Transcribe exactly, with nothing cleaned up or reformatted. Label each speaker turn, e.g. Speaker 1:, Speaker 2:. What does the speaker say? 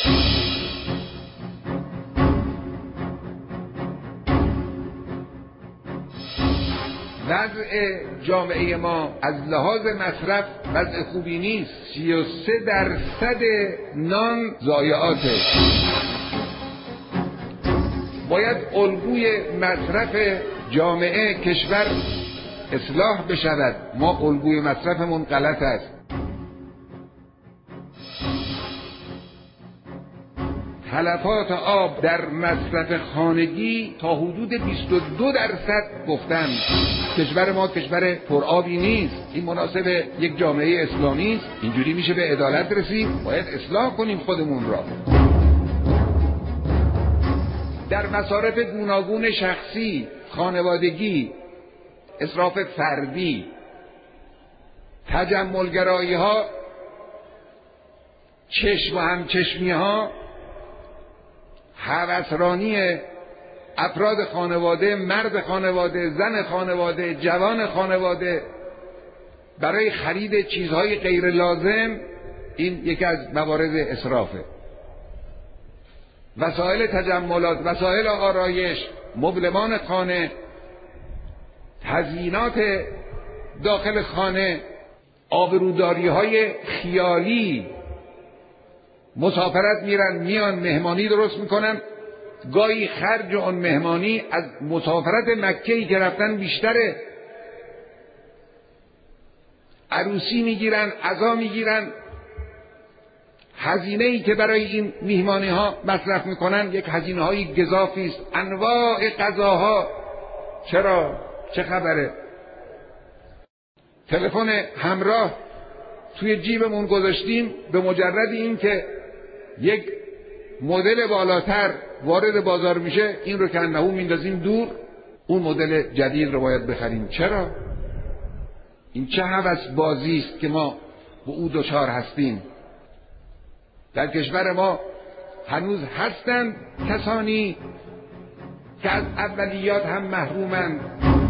Speaker 1: وضع جامعه ما از لحاظ مصرف وضع خوبی نیست. سی و سه درصد نان ضایعاته. باید الگوی مصرف جامعه کشور اصلاح بشود. ما الگوی مصرفمون غلط است. تلفات آب در مصرف خانگی تا حدود بیست و دو درصد گفتن. کشور ما کشور پرآبی نیست. این مناسب یک جامعه اسلامی است. اینجوری میشه به عدالت رسید. باید اصلاح کنیم خودمون را. در مصارف گوناگون شخصی، خانوادگی، اسراف فردی، تجملگرایی ها، چشم و همچشمی ها، هوسرانی افراد خانواده، مرد خانواده، زن خانواده، جوان خانواده برای خرید چیزهای غیر لازم، این یکی از موارد اسرافه. وسایل تجملات، وسایل آرایش، مبلمان خانه، تزیینات داخل خانه، آبروداری های خیالی. مسافرت میرن میان مهمانی درست میکنن، گاهی خرج اون مهمانی از مسافرت مکه‌ای که رفتن بیشتره. عروسی میگیرن، عزا میگیرن، هزینه ای که برای این میهمانی ها مصرف میکنن یک هزینه های گزافی است. انواع غذاها. چرا؟ چه خبره؟ تلفن همراه توی جیبمون گذاشتیم، به مجرد این که یک مدل بالاتر وارد بازار میشه این رو که انهو میندازیم دور، اون مدل جدید رو باید بخریم. چرا؟ این چه هوس بازی است که ما به او دچار هستیم. در کشور ما هنوز هستند کسانی که از اولیات هم محرومند.